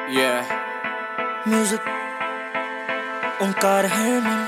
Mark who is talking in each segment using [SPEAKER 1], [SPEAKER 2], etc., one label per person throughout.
[SPEAKER 1] Yeah.
[SPEAKER 2] Music ओंकार है मन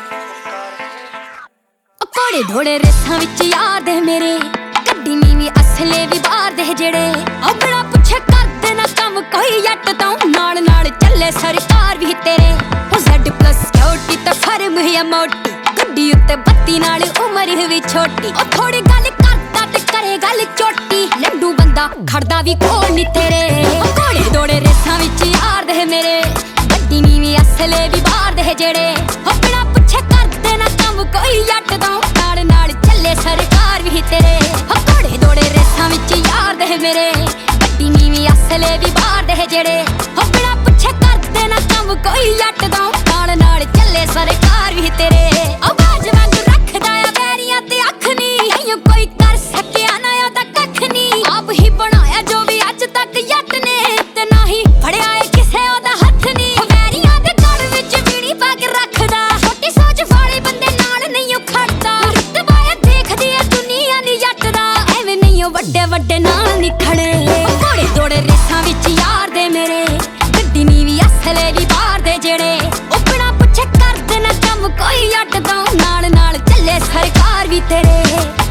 [SPEAKER 3] ਘੋੜੇ ਘੋੜੇ ਰੇਸਾਂ ਵਿੱਚ ਯਾਰ ਦੇ ਮੇਰੇ ਗੱਡੀ ਨੀਵੀਂ ਅਸਲੇ ਵੀ ਬਾਹਰ ਦੇ ਜਿਹੜੇ ਆਪਣਾ ਪੁੱਛੇ ਕਰਦੇ ਨਾ ਕੰਮ ਕੋਈ ਜੱਟ ਤੋਂ ਨਾਲ ਨਾਲ ਚੱਲੇ ਸਰਕਾਰ ਵੀ ਤੇਰੇ ਉਹ Z+ ਸਿਕਿਉਰਿਟੀ ਤੇ ਫਰਮ ਹੈ ਮੋਟੀ ਗੱਡੀ ਉੱਤੇ ਬੱਤੀ ਨਾਲ ਉਮਰ ਵੀ ਛੋਟੀ ਉਹ ਥੋੜੀ ਗੱਲ ਕਰਦਾ ਤੇ ਕਰੇ ਗੱਲ ਚੋਟੀ ਲੰਡੂ ਬੰਦਾ ਖੜਦਾ ਵੀ ਕੋਲ ਨੀ ਤੇਰੇ ਘੋੜੇ ਦੌੜੇ ਰੇਸਾਂ ਵਿੱਚ ਯਾਰ ਦੇ ਮੇਰੇ ਗੱਡੀ ਨੀਵੀਂ ਅਸਲੇ ਵੀ ਬਾਹਰ ਦੇ ਜਿਹੜੇ ਆਪਣਾ ਪੁੱਛੇ ਕਰਦੇ ਨਾ ਕੰਮ ਕੋਈ ਜੱਟ ਤੋਂ ਨਾਲ ਨਾਲ ਚੱਲੇ ਸਰਕਾਰ ਵੀ ਤੇਰੇ ਘੋੜੇ ਦੌੜੇ ਰੇਸਾਂ ਵਿੱਚ ਯਾਰ ਦੇ ਮੇਰੇ ਗੱਡੀ ਨੀਵੀਂ ਅਸਲੇ ਵੀ ਬਾਹਰ ਦੇ ਜਿਹੜੇ ਆਪਣਾ ਪੁੱਛੇ ਕਰਦੇ ਨਾ ਕੰਮ ਕੋਈ ਜੱਟ ਤੋਂ ਨਾਲ ਨਾਲ ਚੱਲੇ ਸਰਕਾਰ ਵੀ ਤੇਰੇ ਆਵਾਜ਼ ਵਾਂਗ ਰੱਖਦਾ ਆ ਵੈਰੀਆਂ ਤੇ ਅੱਖ ਨੀ ਐਂ ਕੋਈ ਕਰ ਸਕਿਆ ਨਾ ਉਹਦਾ ਕੱਖ ਨੀ ਆਪ ਹੀ ਬਣਾਇਆ ਜੋ ਵੀ ਅੱਜ ਤੱਕ ਜੱਟ ਨੇ ਤੇ ਨਾ ਹੀ ਫੜਿਆ ਏ ਕਿਸੇ ਉਹਦਾ ਹੱਥ ਨੀ ਵੈਰੀਆਂ ਦੇ ਘਰ ਵਿੱਚ ਵੀੜੀ ਪਾ ਕੇ ਰੱਖਦਾ ਛੋਟੀ ਸੋਚ ਵਾਲੇ ਬੰਦੇ ਨਾਲ ਨਹੀਂ ਉਹ ਖੜਦਾ ਰੁਤਬਾ ਦੇਖਦੀ ਏ ਦੁਨੀਆ ਨੀ ਜੱਟ ਦਾ ਐਵੇਂ ਨਹੀਂ ਉਹ ਵੱਡੇ ਵੱਡੇ ਨਾਲ ਨੀ ਖੜੇ ਘੋੜੇ ਦੌੜੇ ਰੇਸਾਂ ਵਿੱਚ ਯਾਰ ਦੇ ਮੇਰੇ ਗੱਡੀ ਨੀਵੀਂ ਅਸਲੇ ਵੀ ਬਾਹਰ ਦੇ ਜਿਹੜੇ ਉਪਣਾ ਪੁੱਛੇ ਕਰਦੇ ਨਾ ਕੰਮ ਕੋਈ ਜੱਟ ਤੋਂ ਨਾਲ ਨਾਲ ਚੱਲੇ ਸਰਕਾਰ ਵੀ ਤੇਰੇ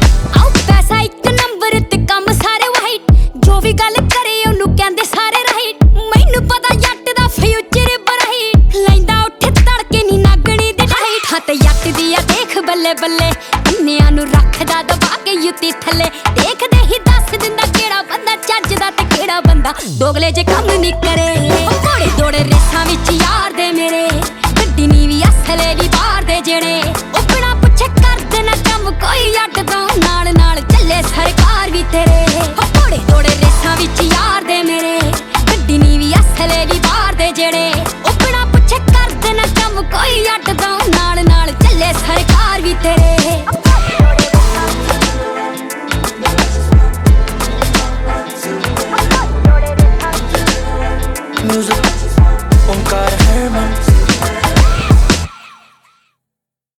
[SPEAKER 3] ਆਉ ਪੈਸਾ ਇੱਕ ਨੰਬਰ ਤੇ ਕੰਮ ਸਾਰੇ ਵਾਈਟ ਜੋ ਵੀ ਗੱਲ ਕਰੇ ਉਹਨੂੰ ਕਹਿੰਦੇ ਸਾਰੇ ਰਾਈਟ ਮੈਨੂੰ ਪਤਾ ਜੱਟ ਦਾ ਫਿਊਚਰ ਬਰਾਈਟ ਲੈਂਦਾ ਉੱਠੇ ਤੜਕੇ ਨੀ ਨਾਗਣੀ ਦੇ ਡਾਈਟ ਹੱਥ ਜੱਟ ਦੀ ਆ ਦੇਖ ਬੱਲੇ ਬੱਲੇ ਇੰਨਿਆਂ ਨੂੰ ਰੱਖਦਾ ਦਬਾ ਕੇ ਯੁੱਤੀ ਥੱਲੇ ਦੇਖਦੇ ਹੀ ਦੱਸ ਦਿੰਦਾ ਕਿਹੜਾ ਬੰਦਾ ਚੱਜਦਾ ਤੇ ਕਿਹੜਾ ਬੰਦਾ ਦੋਗਲੇ ਜੇ ਕੰਮ ਨੀ ਕਰੇ ਘੋੜੇ ਦੌੜੇ ਰੇਸਾਂ ਵਿੱਚ ਯਾਰ ਦੇ ਮੇਰੇ ਗੱਡੀ ਨੀਵੀਂ ਅਸਲੇ ਵੀ ਬਾਹਰ ਦੇ ਜਿਹੜੇ ਉਪਣਾ ਪੁੱਛੇ ਕਰਦੇ ਨਾ ਕੰਮ ਕੋਈ ਜੱਟ ਤੋਂ ਨਾਲ ਨਾਲ ਚੱਲੇ ਸਰਕਾਰ ਵੀ ਤੇਰੇ ਘੋੜੇ ਦੌੜੇ ਰੇਸਾਂ ਵਿੱਚ ਯਾਰ ਦੇ ਮੇਰੇ ਗੱਡੀ ਨੀਵੀਂ ਅਸਲੇ ਵੀ ਬਾਹਰ ਦੇ ਜਿਹੜੇ ਉਪਣਾ ਪੁੱਛੇ ਕਰਦੇ ਨਾ ਕੰਮ ਕੋਈ ਜੱਟ ਤੋਂ ਨਾਲ ਨਾਲ ਚੱਲੇ ਸਰਕਾਰ ਵੀ ਤੇਰੇ
[SPEAKER 2] म्यूजिक